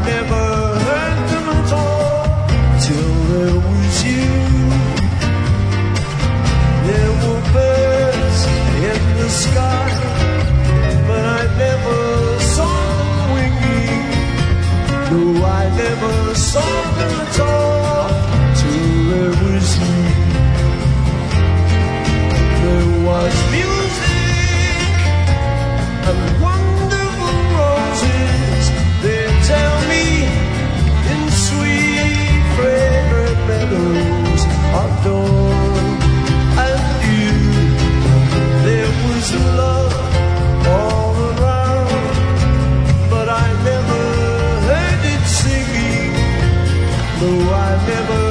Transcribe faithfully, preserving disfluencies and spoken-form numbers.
never heard them at all till there was you. There were birds in the sky, but I never saw them winging. No, I never saw them at all till there was you. There was music and wonderful roses, they tell me, in sweet fragrant meadows of dawn and dew. There was love all around, but I never heard it singing. No, I never